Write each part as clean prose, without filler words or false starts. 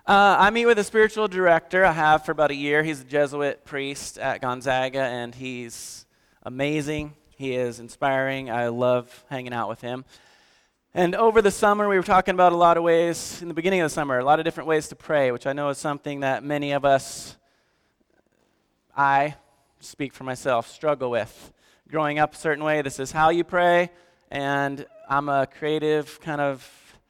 I meet with a spiritual director. I have for about a year. He's a Jesuit priest at Gonzaga, and he's amazing. He is inspiring. I love hanging out with him. And over the summer, we were talking about a lot of ways, in the beginning of the summer, a lot of different ways to pray, which I know is something that many of us, I speak for myself, struggle with. Growing up a certain way, this is how you pray, and I'm a creative kind of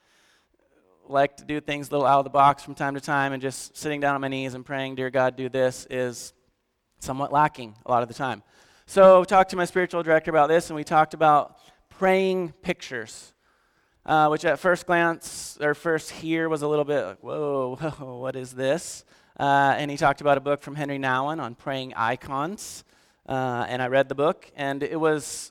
like to do things a little out of the box from time to time, and just sitting down on my knees and praying, dear God, do this, is somewhat lacking a lot of the time. So I talked to my spiritual director about this, and we talked about praying pictures, which at first glance, or first hear, was a little bit like, whoa, what is this? And he talked about a book from Henry Nouwen on praying icons, and I read the book, and it was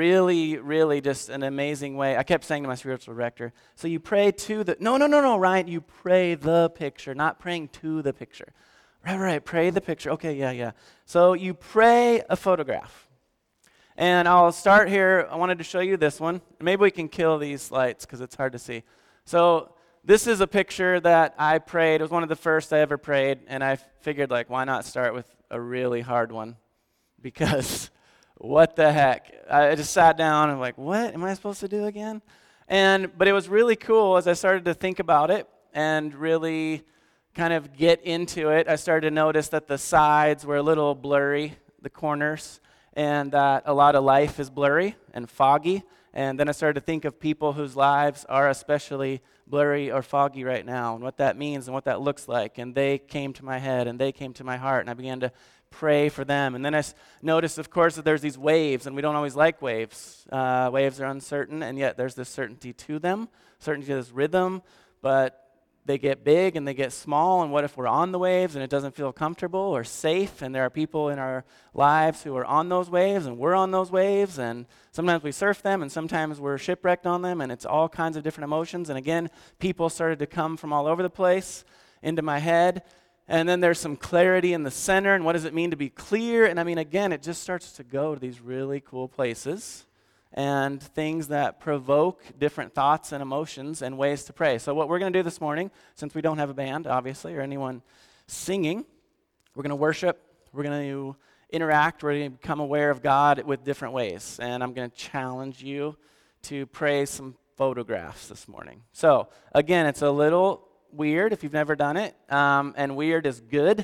really just an amazing way. I kept saying to my spiritual director, so you pray to the, no, Ryan, you pray the picture, not praying to the picture. Right, pray the picture. Okay, yeah. So you pray a photograph. And I'll start here. I wanted to show you this one. Maybe we can kill these lights because it's hard to see. So this is a picture that I prayed. It was one of the first I ever prayed, and I figured, why not start with a really hard one? Because what the heck? I just sat down and what am I supposed to do again? But it was really cool as I started to think about it and really kind of get into it. I started to notice that the sides were a little blurry, the corners, and that a lot of life is blurry and foggy. And then I started to think of people whose lives are especially blurry or foggy right now, and what that means and what that looks like. And they came to my head and they came to my heart, and I began to pray for them. And then I noticed, of course, that there's these waves, and we don't always like waves. Waves are uncertain, and yet there's this certainty to them, certainty to this rhythm, but they get big and they get small, and what if we're on the waves and it doesn't feel comfortable or safe, and there are people in our lives who are on those waves, and we're on those waves, and sometimes we surf them, and sometimes we're shipwrecked on them, and it's all kinds of different emotions. And again, people started to come from all over the place into my head. And then there's some clarity in the center, and what does it mean to be clear? And again, it just starts to go to these really cool places and things that provoke different thoughts and emotions and ways to pray. So what we're going to do this morning, since we don't have a band, obviously, or anyone singing, we're going to worship, we're going to interact, we're going to become aware of God with different ways. And I'm going to challenge you to pray some photographs this morning. So again, it's a little weird if you've never done it, and weird is good,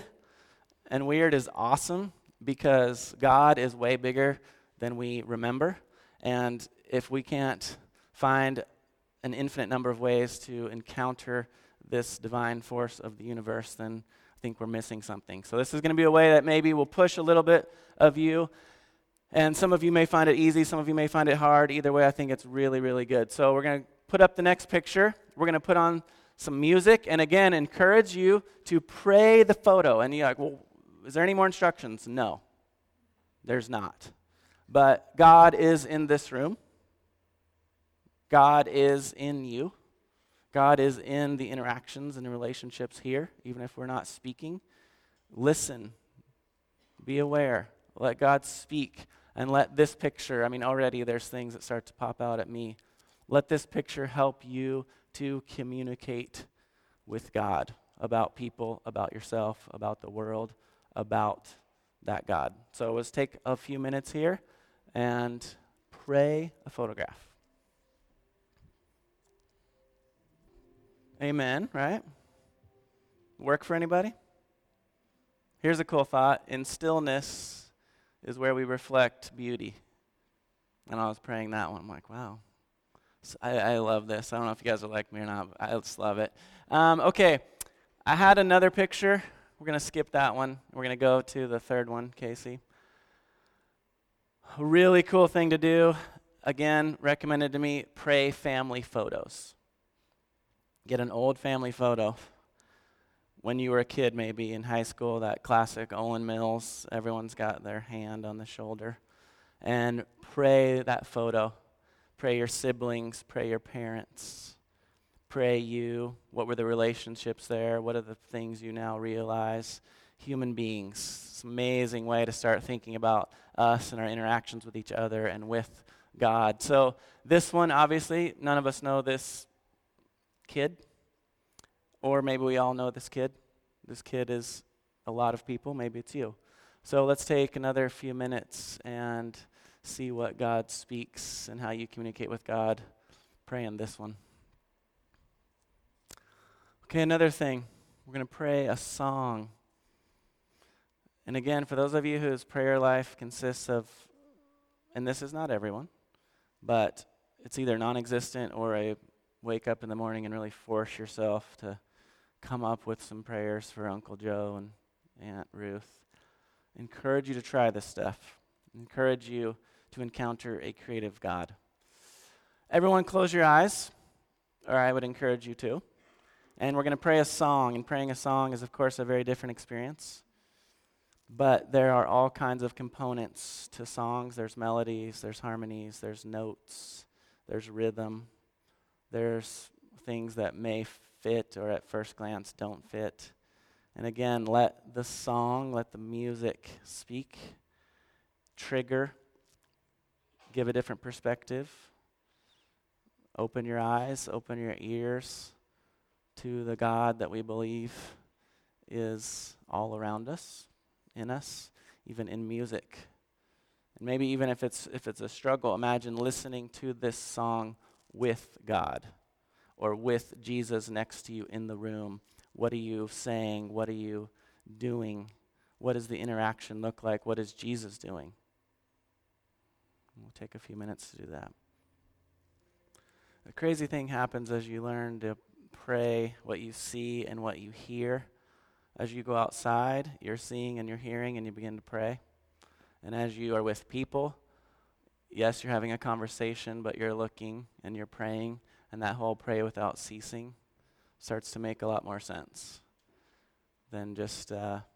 and weird is awesome, because God is way bigger than we remember, and if we can't find an infinite number of ways to encounter this divine force of the universe, then I think we're missing something. So this is going to be a way that maybe will push a little bit of you, and some of you may find it easy, some of you may find it hard. Either way, I think it's really good. So we're going to put up the next picture. We're going to put on some music, and again, encourage you to pray the photo. And you're like, well, is there any more instructions? No, there's not. But God is in this room. God is in you. God is in the interactions and the relationships here, even if we're not speaking. Listen. Be aware. Let God speak. And let this picture, already there's things that start to pop out at me. Let this picture help you to communicate with God about people, about yourself, about the world, about that God. So let's take a few minutes here and pray a photograph. Amen, right? Work for anybody? Here's a cool thought. In stillness is where we reflect beauty. And I was praying that one. I'm like, wow. I love this. I don't know if you guys are like me or not, but I just love it. Okay, I had another picture. We're going to skip that one. We're going to go to the third one, Casey. A really cool thing to do. Again, recommended to me, pray family photos. Get an old family photo. When you were a kid, maybe in high school, that classic Olin Mills, everyone's got their hand on the shoulder. And pray that photo. Pray your siblings, pray your parents, pray you. What were the relationships there? What are the things you now realize? Human beings. It's an amazing way to start thinking about us and our interactions with each other and with God. So this one, obviously, none of us know this kid Or maybe we all know this kid. This kid is a lot of people. Maybe it's you. So let's take another few minutes and see what God speaks and how you communicate with God. Praying this one. Okay, another thing. We're going to pray a song. And again, for those of you whose prayer life consists of, and this is not everyone, but it's either non-existent or a wake up in the morning and really force yourself to come up with some prayers for Uncle Joe and Aunt Ruth. Encourage you to try this stuff. Encourage you to encounter a creative God. Everyone close your eyes, or I would encourage you to. And we're going to pray a song, and praying a song is, of course, a very different experience. But there are all kinds of components to songs. There's melodies, there's harmonies, there's notes, there's rhythm. There's things that may fit or at first glance don't fit. And again, let the song, let the music speak, trigger, give a different perspective. Open your eyes, open your ears to the God that we believe is all around us, in us, even in music. And maybe even if it's a struggle, imagine listening to this song with God or with Jesus next to you in the room. What are you saying? What are you doing? What does the interaction look like? What is Jesus doing? We'll take a few minutes to do that. The crazy thing happens as you learn to pray what you see and what you hear. As you go outside, you're seeing and you're hearing and you begin to pray. And as you are with people, yes, you're having a conversation, but you're looking and you're praying, and that whole pray without ceasing starts to make a lot more sense than just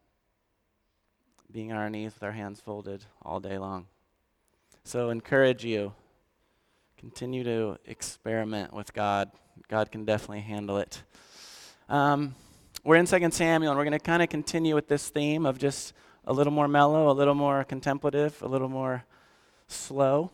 being on our knees with our hands folded all day long. So encourage you. Continue to experiment with God. God can definitely handle it. We're in 2 Samuel, and we're going to kind of continue with this theme of just a little more mellow, a little more contemplative, a little more slow.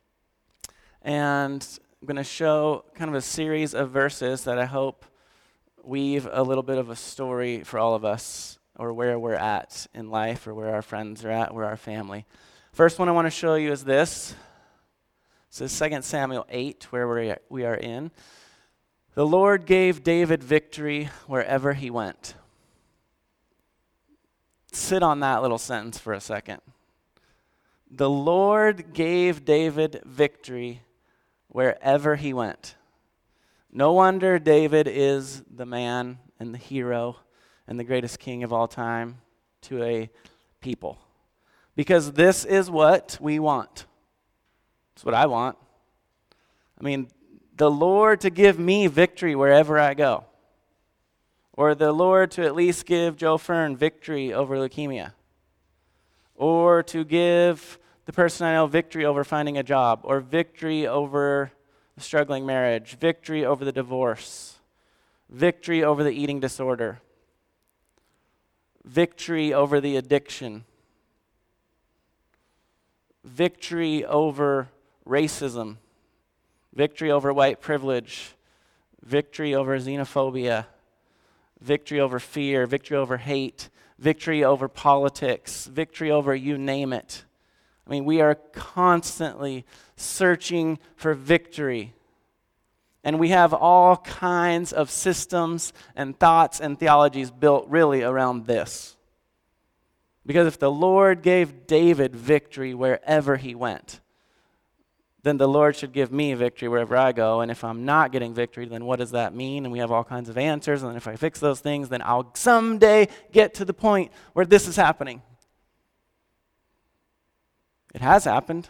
And I'm going to show kind of a series of verses that I hope weave a little bit of a story for all of us, or where we're at in life, or where our friends are at, where our family. First one I want to show you is this. This is 2 Samuel 8, where we are in. The Lord gave David victory wherever he went. Sit on that little sentence for a second. The Lord gave David victory wherever he went. No wonder David is the man and the hero and the greatest king of all time to a people. Because this is what we want. It's what I want. I mean, the Lord to give me victory wherever I go. Or the Lord to at least give Joe Fern victory over leukemia. Or to give the person I know victory over finding a job. Or victory over the struggling marriage. Victory over the divorce. Victory over the eating disorder. Victory over the addiction. Victory over racism. Victory over white privilege. Victory over xenophobia. Victory over fear. Victory over hate. Victory over politics. Victory over you name it. I mean, we are constantly searching for victory. And we have all kinds of systems and thoughts and theologies built really around this. Because if the Lord gave David victory wherever he went, then the Lord should give me victory wherever I go. And if I'm not getting victory, then what does that mean? And we have all kinds of answers. And if I fix those things, then I'll someday get to the point where this is happening. It has happened.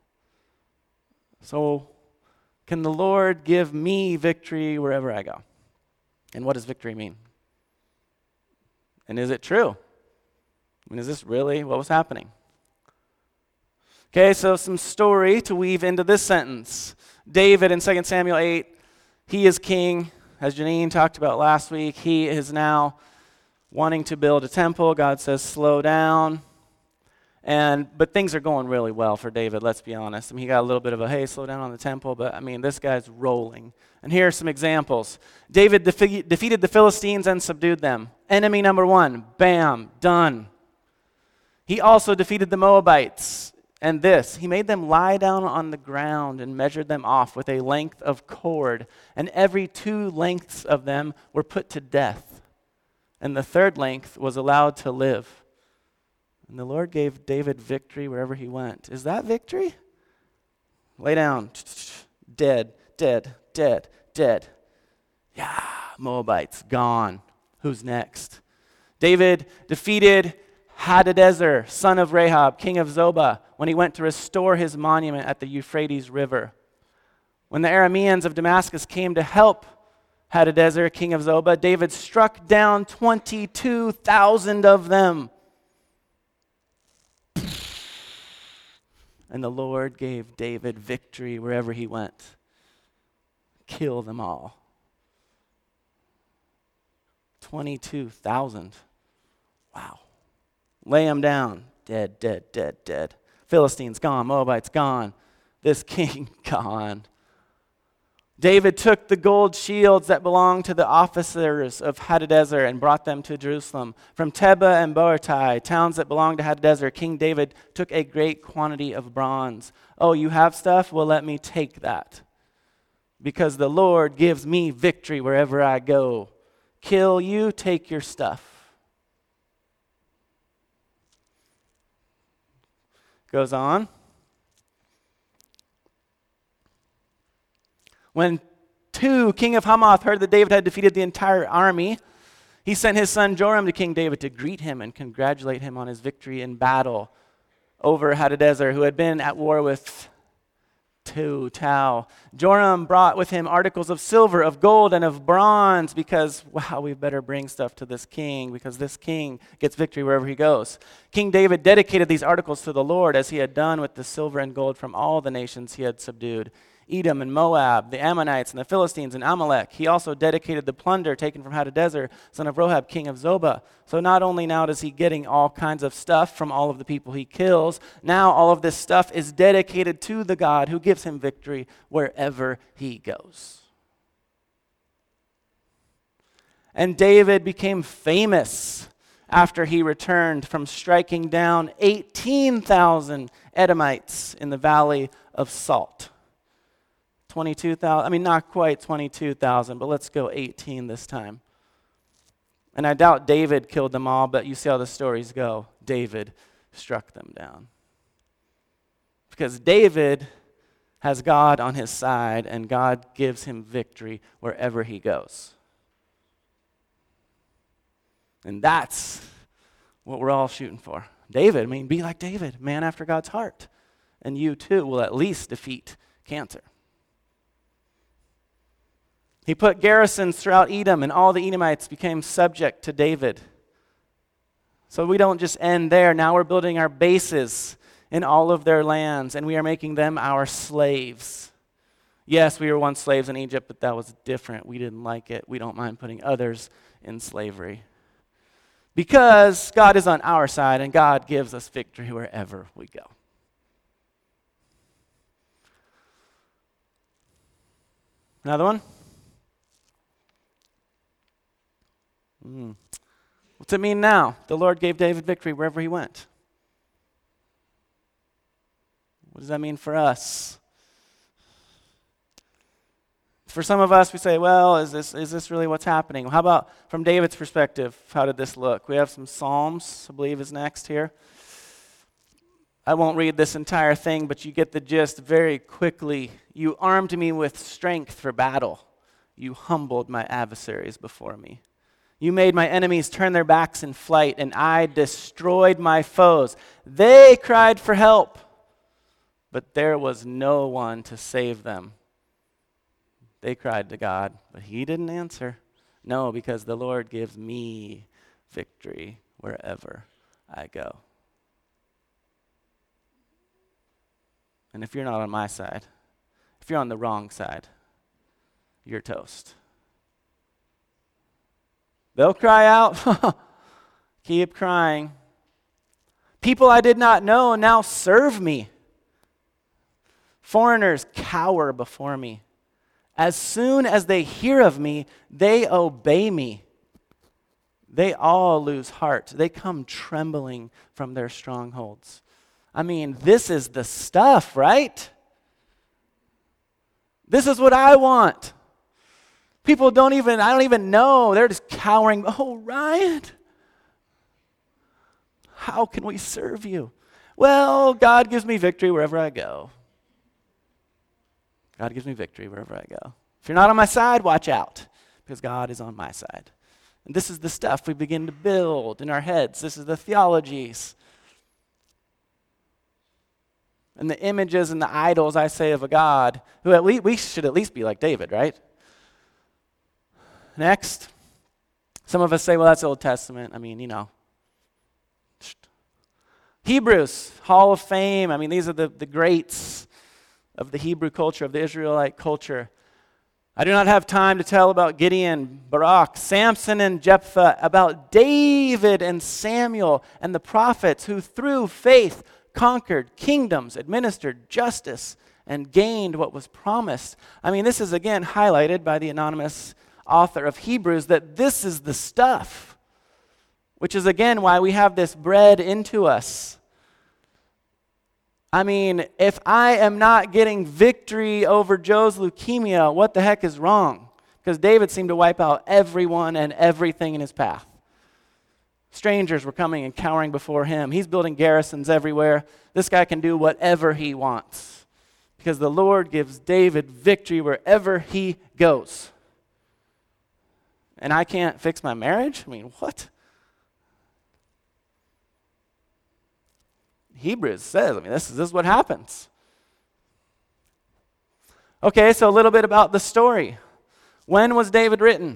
So can the Lord give me victory wherever I go? And what does victory mean? And is it true? I mean, is this really what was happening? Okay, so some story to weave into this sentence. David in 2 Samuel 8, he is king. As Janine talked about last week, he is now wanting to build a temple. God says, slow down. But things are going really well for David, let's be honest. I mean, he got a little bit of a, hey, slow down on the temple, but I mean, this guy's rolling. And here are some examples. David defeated the Philistines and subdued them. Enemy number one, bam, done. He also defeated the Moabites. And this, he made them lie down on the ground and measured them off with a length of cord. And every 2 lengths of them were put to death. And the 3rd length was allowed to live. And the Lord gave David victory wherever he went. Is that victory? Lay down. Dead, dead, dead, dead. Yeah, Moabites, gone. Who's next? David defeated Hadadezer, son of Rahab, king of Zobah, when he went to restore his monument at the Euphrates River. When the Arameans of Damascus came to help Hadadezer, king of Zobah, David struck down 22,000 of them. And the Lord gave David victory wherever he went. Kill them all. 22,000. Wow. Lay them down. Dead, dead, dead, dead. Philistines gone. Moabites gone. This king gone. David took the gold shields that belonged to the officers of Hadadezer and brought them to Jerusalem. From Tebah and Boertai, towns that belonged to Hadadezer, King David took a great quantity of bronze. Oh, you have stuff? Well, let me take that. Because the Lord gives me victory wherever I go. Kill you, take your stuff. Goes on. When King of Hamath heard that David had defeated the entire army, he sent his son Joram to King David to greet him and congratulate him on his victory in battle over Hadadezer, who had been at war with Tau. Joram brought with him articles of silver, of gold, and of bronze because, wow, we better bring stuff to this king because this king gets victory wherever he goes. King David dedicated these articles to the Lord as he had done with the silver and gold from all the nations he had subdued. Edom and Moab, the Ammonites and the Philistines and Amalek. He also dedicated the plunder taken from Hadadezer, son of Rohab, king of Zobah. So not only now does he getting all kinds of stuff from all of the people he kills, now all of this stuff is dedicated to the God who gives him victory wherever he goes. And David became famous after he returned from striking down 18,000 Edomites in the Valley of Salt. 22,000, I mean, not quite 22,000, but let's go 18 this time. And I doubt David killed them all, but you see how the stories go. David struck them down. Because David has God on his side, and God gives him victory wherever he goes. And that's what we're all shooting for. David, I mean, be like David, man after God's heart. And you too will at least defeat cancer. He put garrisons throughout Edom, and all the Edomites became subject to David. So we don't just end there. Now we're building our bases in all of their lands, and we are making them our slaves. Yes, we were once slaves in Egypt, but that was different. We didn't like it. We don't mind putting others in slavery. Because God is on our side, and God gives us victory wherever we go. Another one? What's it mean now? The Lord gave David victory wherever he went. What does that mean for us? For some of us, we say, well, is this really what's happening? How about from David's perspective, how did this look? We have some Psalms, I believe is next here. I won't read this entire thing, but you get the gist very quickly. You armed me with strength for battle. You humbled my adversaries before me. You made my enemies turn their backs in flight, and I destroyed my foes. They cried for help, but there was no one to save them. They cried to God, but he didn't answer. No, because the Lord gives me victory wherever I go. And if you're not on my side, if you're on the wrong side, you're toast. They'll cry out. Keep crying. People I did not know now serve me. Foreigners cower before me. As soon as they hear of me, they obey me. They all lose heart. They come trembling from their strongholds. I mean, this is the stuff, right? This is what I want. People I don't even know. They're just cowering. Oh, Ryan, how can we serve you? Well, God gives me victory wherever I go. God gives me victory wherever I go. If you're not on my side, watch out, because God is on my side. And this is the stuff we begin to build in our heads. This is the theologies and the images and the idols, I say, of a God who we should at least be like David, right? Next, some of us say, well, that's Old Testament. I mean, you know. Hebrews, Hall of Fame. I mean, these are the greats of the Hebrew culture, of the Israelite culture. I do not have time to tell about Gideon, Barak, Samson, and Jephthah, about David and Samuel and the prophets who through faith conquered kingdoms, administered justice, and gained what was promised. I mean, this is again highlighted by the anonymous author of Hebrews, that this is the stuff, which is again why we have this bred into us. I mean, if I am not getting victory over Joe's leukemia, what the heck is wrong? Because David seemed to wipe out everyone and everything in his path. Strangers were coming and cowering before him. He's building garrisons everywhere. This guy can do whatever he wants, because the Lord gives David victory wherever he goes. And I can't fix my marriage? I mean, what? Hebrews says, I mean, this is what happens. Okay, so a little bit about the story. When was David written?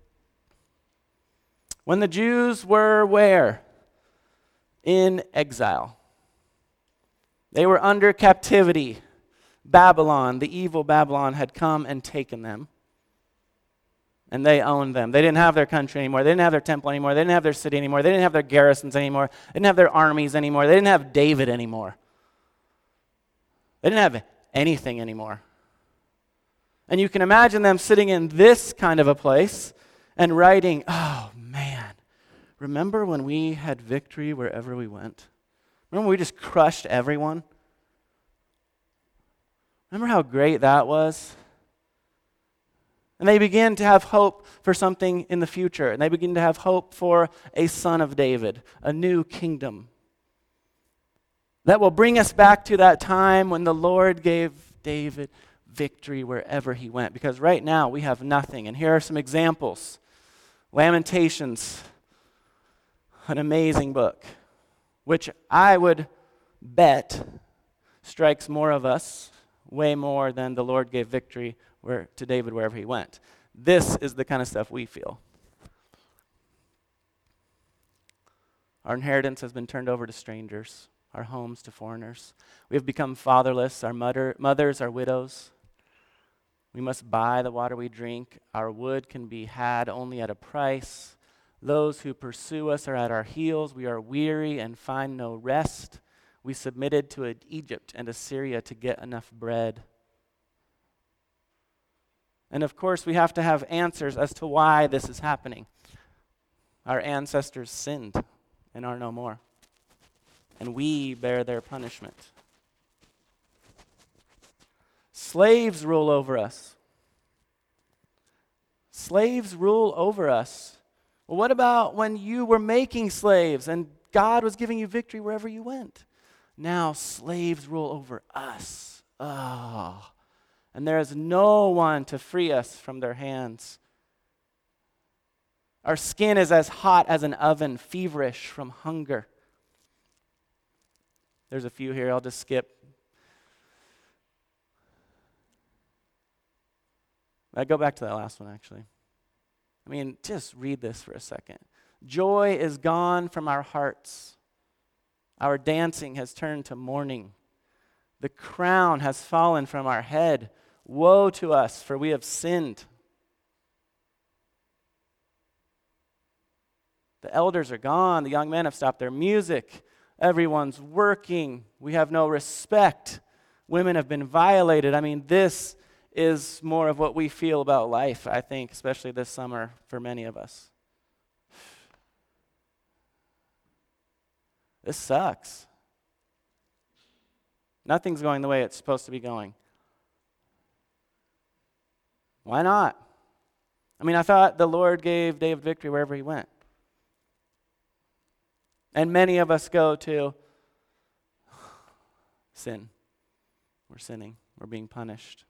When the Jews were where? In exile. They were under captivity. Babylon, the evil Babylon, had come and taken them. And they owned them. They didn't have their country anymore. They didn't have their temple anymore. They didn't have their city anymore. They didn't have their garrisons anymore. They didn't have their armies anymore. They didn't have David anymore. They didn't have anything anymore. And you can imagine them sitting in this kind of a place and writing, oh man, remember when we had victory wherever we went? Remember when we just crushed everyone? Remember how great that was? And they begin to have hope for something in the future. And they begin to have hope for a son of David, a new kingdom that will bring us back to that time when the Lord gave David victory wherever he went. Because right now we have nothing. And here are some examples. Lamentations, an amazing book, which I would bet strikes more of us, way more than the Lord gave victory to David wherever he went. This is the kind of stuff we feel. Our inheritance has been turned over to strangers, our homes to foreigners. We have become fatherless, our mothers are widows. We must buy the water we drink. Our wood can be had only at a price. Those who pursue us are at our heels. We are weary and find no rest. We submitted to Egypt and Assyria to get enough bread. And of course, we have to have answers as to why this is happening. Our ancestors sinned and are no more. And we bear their punishment. Slaves rule over us. Slaves rule over us. Well, what about when you were making slaves and God was giving you victory wherever you went? Now slaves rule over us. Oh. And there is no one to free us from their hands. Our skin is as hot as an oven, feverish from hunger. There's a few here, I'll just skip. I go back to that last one, actually. I mean, just read this for a second. Joy is gone from our hearts. Our dancing has turned to mourning. The crown has fallen from our head. Woe to us, for we have sinned. The elders are gone. The young men have stopped their music. Everyone's working. We have no respect. Women have been violated. I mean, this is more of what we feel about life, I think, especially this summer for many of us. This sucks. Nothing's going the way it's supposed to be going. Why not? I mean, I thought the Lord gave David victory wherever he went. And many of us go to sin. We're sinning. We're being punished.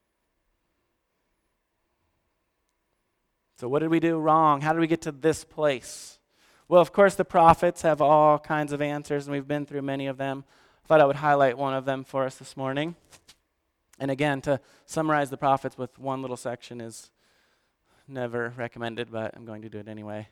So what did we do wrong? How did we get to this place? Well, of course, the prophets have all kinds of answers, and we've been through many of them. I thought I would highlight one of them for us this morning. And again, to summarize the prophets with one little section is never recommended, but I'm going to do it anyway.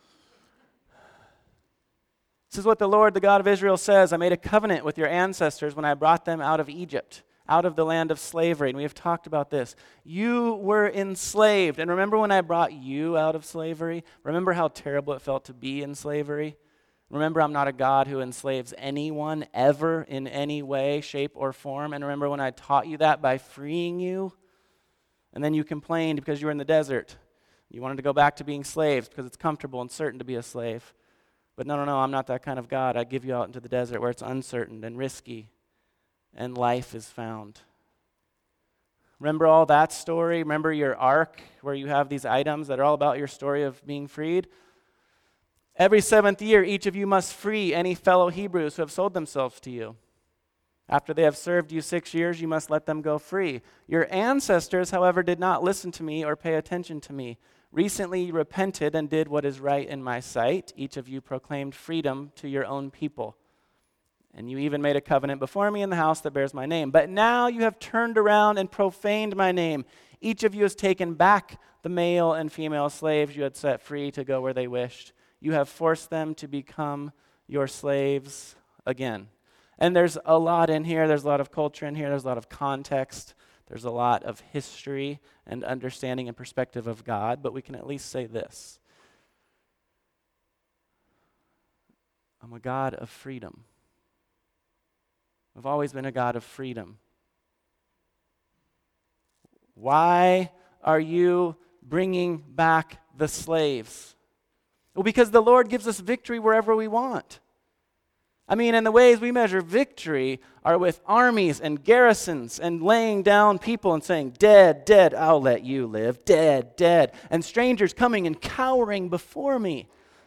This is what the Lord, the God of Israel, says. I made a covenant with your ancestors when I brought them out of Egypt, out of the land of slavery. And we have talked about this. You were enslaved. And remember when I brought you out of slavery? Remember how terrible it felt to be in slavery? Remember, I'm not a God who enslaves anyone ever in any way, shape, or form. And remember when I taught you that by freeing you? And then you complained because you were in the desert. You wanted to go back to being slaves because it's comfortable and certain to be a slave. But no, I'm not that kind of God. I give you out into the desert where it's uncertain and risky and life is found. Remember all that story? Remember your ark where you have these items that are all about your story of being freed? Every 7th year, each of you must free any fellow Hebrews who have sold themselves to you. After they have served you 6 years, you must let them go free. Your ancestors, however, did not listen to me or pay attention to me. Recently you repented and did what is right in my sight. Each of you proclaimed freedom to your own people. And you even made a covenant before me in the house that bears my name. But now you have turned around and profaned my name. Each of you has taken back the male and female slaves you had set free to go where they wished. You have forced them to become your slaves again. And there's a lot in here. There's a lot of culture in here. There's a lot of context. There's a lot of history and understanding and perspective of God. But we can at least say this. I'm a God of freedom. I've always been a God of freedom. Why are you bringing back the slaves? Well, because the Lord gives us victory wherever we want. I mean, and the ways we measure victory are with armies and garrisons and laying down people and saying, dead, dead, I'll let you live, dead, dead. And strangers coming and cowering before me.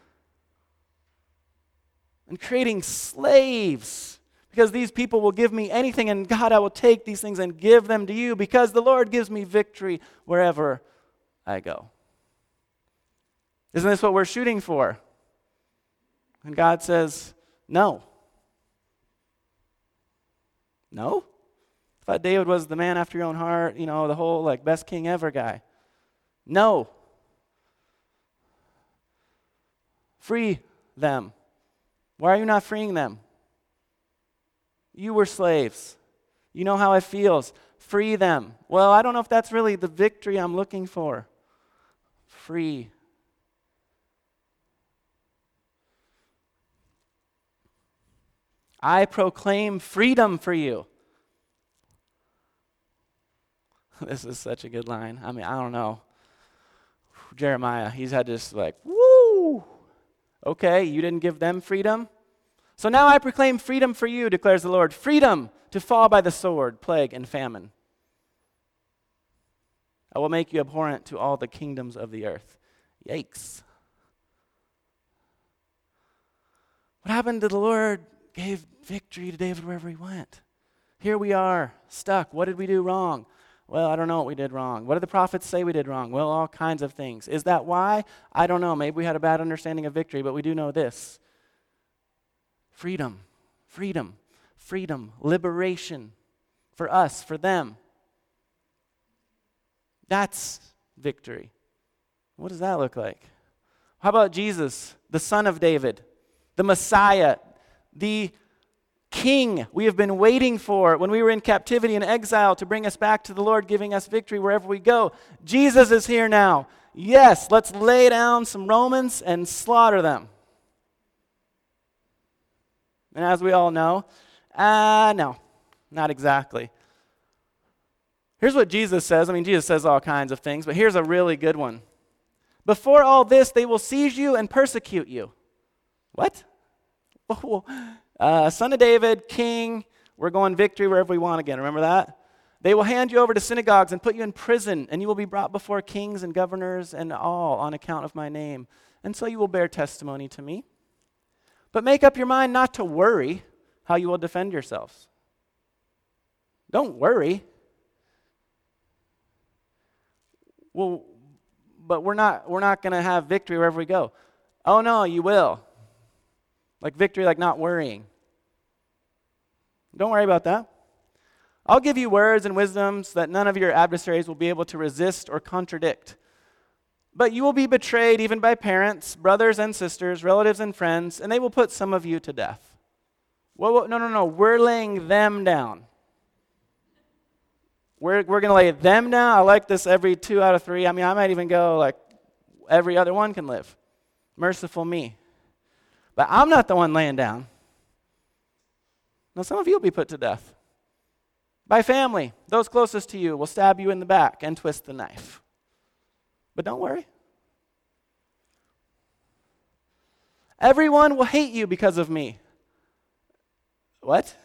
And creating slaves. Because these people will give me anything, and God, I will take these things and give them to you because the Lord gives me victory wherever I go. Isn't this what we're shooting for? And God says, no. No? I thought David was the man after your own heart, the whole best king ever guy. No. Free them. Why are you not freeing them? You were slaves. You know how it feels. Free them. Well, I don't know if that's really the victory I'm looking for. Free. I proclaim freedom for you. This is such a good line. I mean, I don't know. Jeremiah, he's had this woo! Okay, you didn't give them freedom? So now I proclaim freedom for you, declares the Lord. Freedom to fall by the sword, plague, and famine. I will make you abhorrent to all the kingdoms of the earth. Yikes. What happened to the Lord gave victory to David wherever he went? Here we are, stuck. What did we do wrong? Well, I don't know what we did wrong. What did the prophets say we did wrong? Well, all kinds of things. Is that why? I don't know. Maybe we had a bad understanding of victory, but we do know this. Freedom, freedom, freedom, liberation for us, for them. That's victory. What does that look like? How about Jesus, the Son of David, the Messiah, the King we have been waiting for when we were in captivity and exile to bring us back to the Lord, giving us victory wherever we go. Jesus is here now. Yes, let's lay down some Romans and slaughter them. And as we all know, no, not exactly. Here's what Jesus says. I mean, Jesus says all kinds of things, but here's a really good one. Before all this, they will seize you and persecute you. What? Son of David, king, we're going victory wherever we want again. Remember that? They will hand you over to synagogues and put you in prison, and you will be brought before kings and governors and all on account of my name. And so you will bear testimony to me. But make up your mind not to worry how you will defend yourselves. Don't worry. Well, but we're not going to have victory wherever we go. Oh no, you will. Like victory, like not worrying. Don't worry about that. I'll give you words and wisdoms that none of your adversaries will be able to resist or contradict. But you will be betrayed even by parents, brothers and sisters, relatives and friends, and they will put some of you to death. Well, no. We're laying them down. We're going to lay them down. I like this every 2 out of 3. I mean, I might even go like every other one can live. Merciful me. But I'm not the one laying down. No, some of you will be put to death. By family, those closest to you will stab you in the back and twist the knife. But don't worry. Everyone will hate you because of me. What?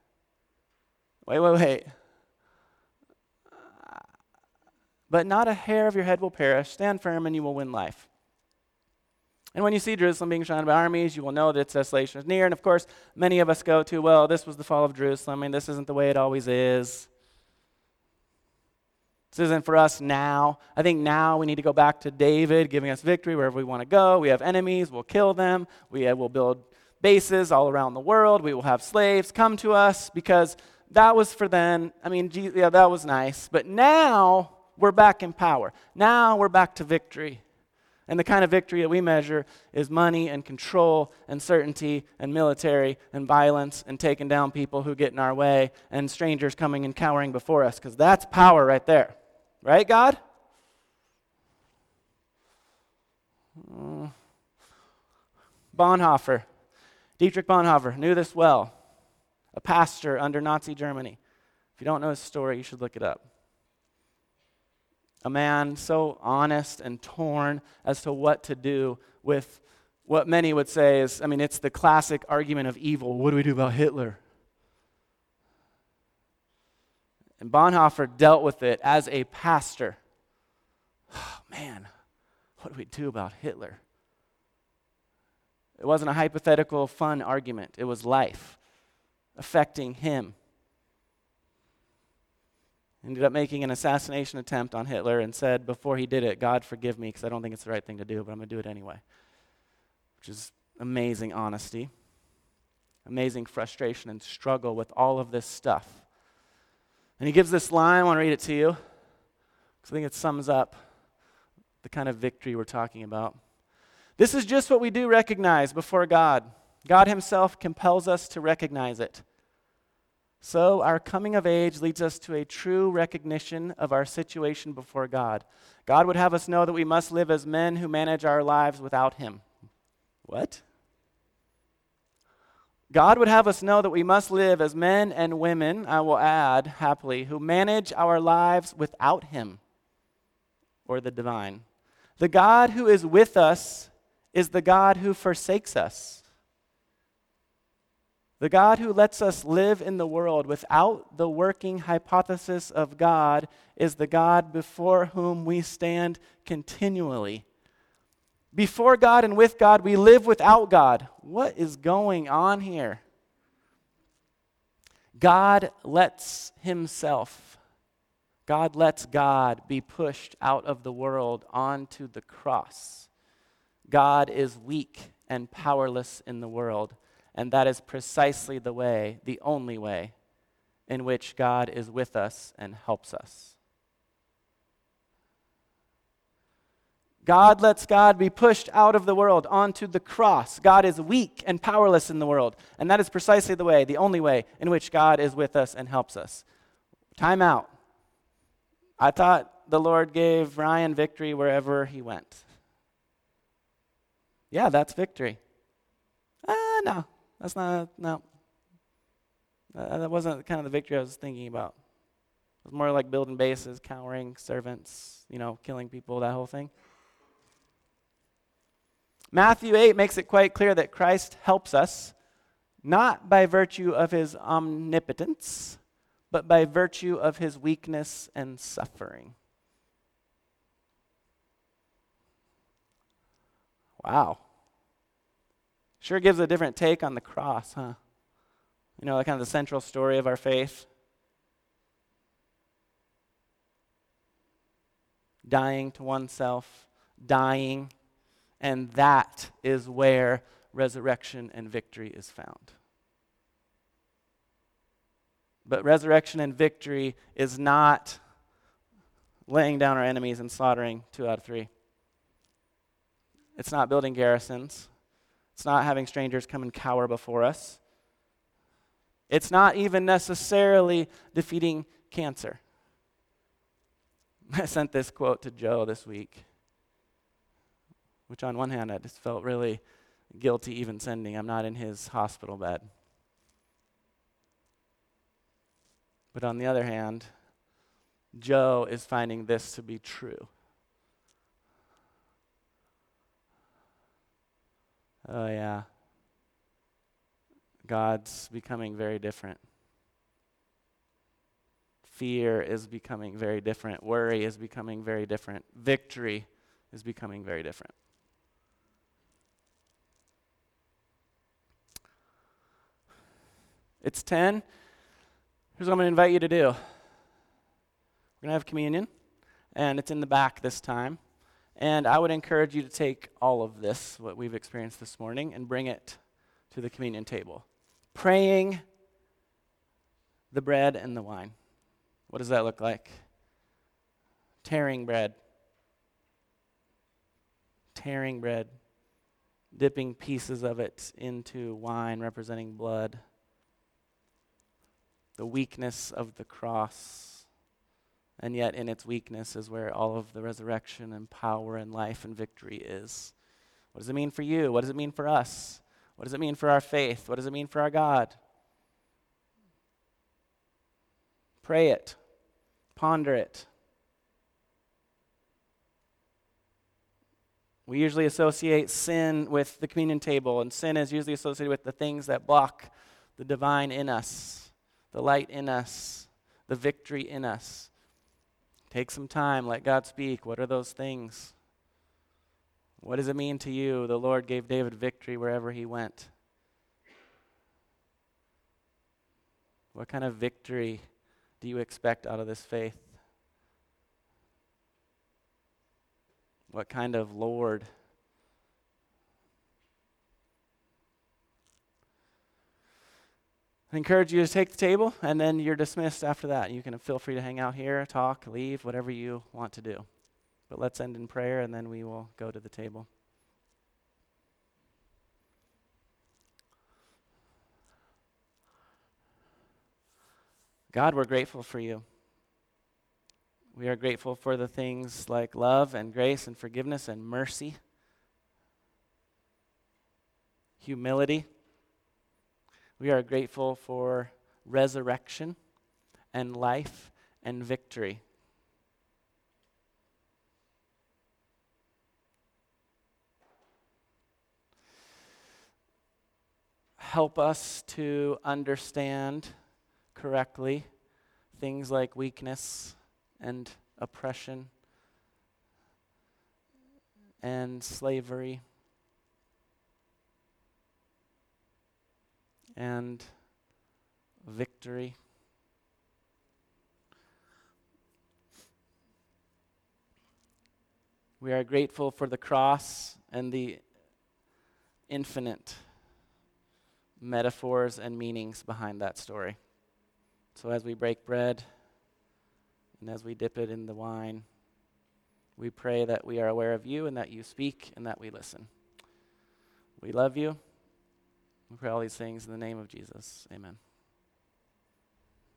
Wait. But not a hair of your head will perish. Stand firm and you will win life. And when you see Jerusalem being surrounded by armies, you will know that its desolation is near. And of course, many of us go to, well, this was the fall of Jerusalem. I mean, this isn't the way it always is. This isn't for us now. I think now we need to go back to David giving us victory wherever we want to go. We have enemies, we'll kill them. We will build bases all around the world. We will have slaves come to us because that was for then. I mean, yeah, that was nice. But now we're back in power. Now we're back to victory. And the kind of victory that we measure is money and control and certainty and military and violence and taking down people who get in our way and strangers coming and cowering before us, because that's power right there. Right, God? Bonhoeffer, Dietrich Bonhoeffer, knew this well. A pastor under Nazi Germany. If you don't know his story, you should look it up. A man so honest and torn as to what to do with what many would say is, I mean, it's the classic argument of evil. What do we do about Hitler? And Bonhoeffer dealt with it as a pastor. Oh, man, what do we do about Hitler? It wasn't a hypothetical, fun argument. It was life affecting him. Ended up making an assassination attempt on Hitler and said before he did it, God forgive me because I don't think it's the right thing to do, but I'm going to do it anyway. Which is amazing honesty, amazing frustration and struggle with all of this stuff. And he gives this line, I want to read it to you because I think it sums up the kind of victory we're talking about. This is just what we do recognize before God. God himself compels us to recognize it. So our coming of age leads us to a true recognition of our situation before God. God would have us know that we must live as men who manage our lives without him. What? God would have us know that we must live as men and women, I will add happily, who manage our lives without him or the divine. The God who is with us is the God who forsakes us. The God who lets us live in the world without the working hypothesis of God is the God before whom we stand continually. Before God and with God, we live without God. What is going on here? God lets God be pushed out of the world onto the cross. God is weak and powerless in the world. And that is precisely the way, the only way, in which God is with us and helps us. God lets God be pushed out of the world onto the cross. God is weak and powerless in the world. And that is precisely the way, the only way, in which God is with us and helps us. Time out. I thought the Lord gave Ryan victory wherever he went. Yeah, that's victory. No. That's not, no. That wasn't kind of the victory I was thinking about. It was more like building bases, cowering servants, killing people, that whole thing. Matthew 8 makes it quite clear that Christ helps us, not by virtue of his omnipotence, but by virtue of his weakness and suffering. Wow. Sure gives a different take on the cross, huh? Kind of the central story of our faith. Dying to oneself, dying, and that is where resurrection and victory is found. But resurrection and victory is not laying down our enemies and slaughtering 2 out of 3. It's not building garrisons. It's not having strangers come and cower before us. It's not even necessarily defeating cancer. I sent this quote to Joe this week, which on one hand I just felt really guilty even sending. I'm not in his hospital bed. But on the other hand, Joe is finding this to be true. Oh yeah. God's becoming very different. Fear is becoming very different. Worry is becoming very different. Victory is becoming very different. It's 10. Here's what I'm going to invite you to do. We're going to have communion, and it's in the back this time. And I would encourage you to take all of this, what we've experienced this morning, and bring it to the communion table. Praying the bread and the wine. What does that look like? Tearing bread. Tearing bread. Dipping pieces of it into wine representing blood. The weakness of the cross. And yet in its weakness is where all of the resurrection and power and life and victory is. What does it mean for you? What does it mean for us? What does it mean for our faith? What does it mean for our God? Pray it. Ponder it. We usually associate sin with the communion table, and sin is usually associated with the things that block the divine in us, the light in us, the victory in us. Take some time, let God speak. What are those things? What does it mean to you? The Lord gave David victory wherever he went. What kind of victory do you expect out of this faith? What kind of Lord? I encourage you to take the table, and then you're dismissed after that. You can feel free to hang out here, talk, leave, whatever you want to do. But let's end in prayer, and then we will go to the table. God, we're grateful for you. We are grateful for the things like love and grace and forgiveness and mercy, humility. We are grateful for resurrection and life and victory. Help us to understand correctly things like weakness and oppression and slavery and victory. We are grateful for the cross and the infinite metaphors and meanings behind that story. So as we break bread and as we dip it in the wine, we pray that we are aware of you and that you speak and that we listen. We love you. We pray all these things in the name of Jesus. Amen.